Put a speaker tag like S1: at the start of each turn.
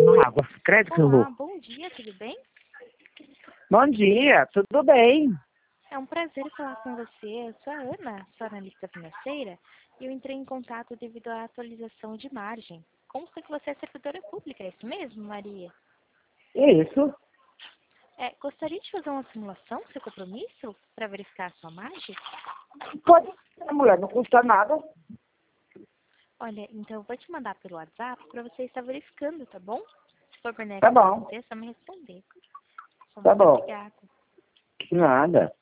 S1: água. Credo que
S2: Olá,
S1: horror.
S2: bom dia, tudo bem?
S1: Bom dia, tudo bem?
S2: É um prazer falar com você. Eu sou a Ana, sou analista financeira, e eu entrei em contato devido à atualização de margem. Consta que você é servidora pública, é isso mesmo, Maria?
S1: Isso.
S2: Gostaria de fazer uma simulação do seu compromisso para verificar a sua margem?
S1: Pode ser, mulher, não custa nada.
S2: Olha, então eu vou te mandar pelo WhatsApp para você estar verificando, tá bom? Se for
S1: Tá
S2: benéfico para
S1: bom,
S2: você, é só me responder.
S1: tá
S2: Muito
S1: bom.
S2: obrigada.
S1: Nada.